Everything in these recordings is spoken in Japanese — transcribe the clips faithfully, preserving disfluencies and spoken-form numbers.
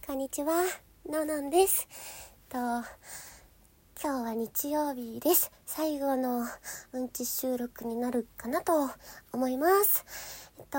こんにちは、ののんです。と今日は日曜日です。最後のうんち収録になるかなと思います。えっと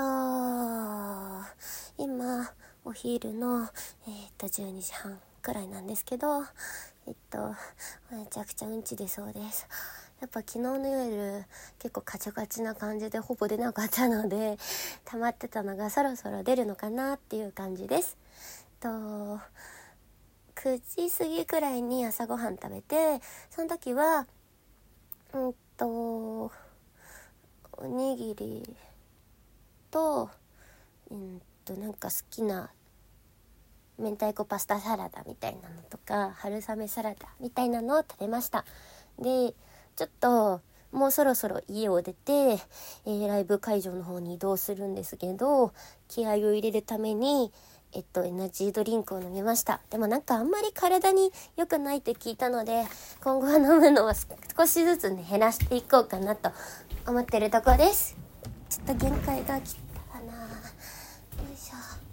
今お昼のえっとじゅうにじはんくらいなんですけど、えっとめちゃくちゃうんち出そうです。やっぱ昨日の夜結構カチャカチな感じでほぼ出なかったので、溜まってたのがそろそろ出るのかなっていう感じです。とくじ過ぎくらいに朝ごはん食べて、その時はうんとおにぎりとうんとなんか好きな明太子パスタサラダみたいなのとか春雨サラダみたいなのを食べました。でちょっともうそろそろ家を出て、えー、ライブ会場の方に移動するんですけど、気合を入れるためにえっとエナジードリンクを飲みました。でもなんかあんまり体に良くないって聞いたので、今後は飲むのは少しずつね減らしていこうかなと思ってるところです。ちょっと限界が来たな。よいしょ。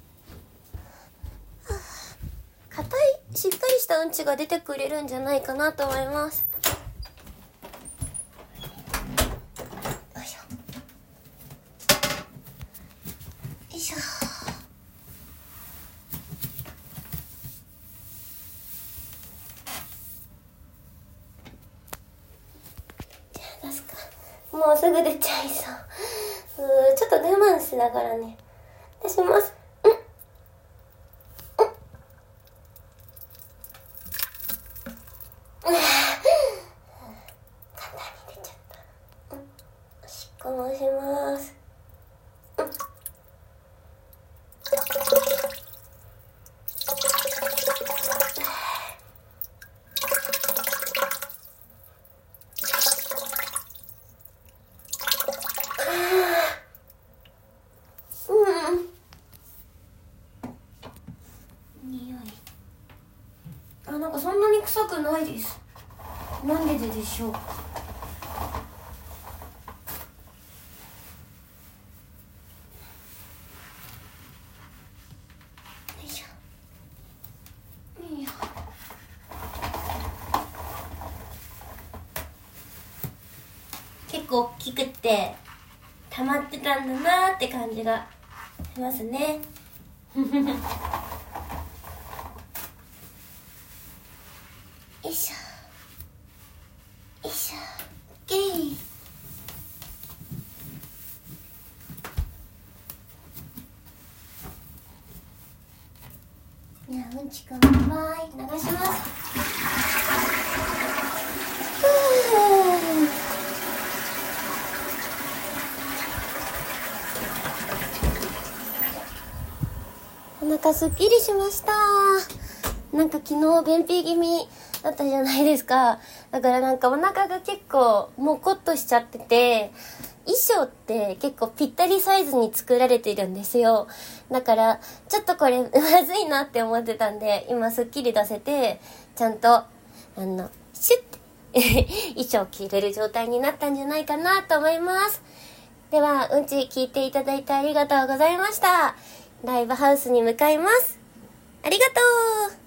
硬いしっかりしたうんちが出てくれるんじゃないかなと思います。よいしょよいしょ。じゃあ出すか。もうすぐ出ちゃいそう。うーちょっと我慢しながらね出します。こうします。うん。匂い。あ、なんかそんなに臭くないです。なんでででしょう。結構大きくって溜まってたんだなーって感じがしますね。よいしょよいしょ。オッケー。いや、うんちくんバイバイ流します。お腹すっきりしました。なんか昨日便秘気味だったじゃないですか。だからなんかお腹が結構もこっとしちゃってて、衣装って結構ぴったりサイズに作られてるんですよ。だからちょっとこれまずいなって思ってたんで、今すっきり出せてちゃんとあのシュッて衣装着れる状態になったんじゃないかなと思います。ではうんち聞いていただいてありがとうございました。ライブハウスに向かいます。ありがとう。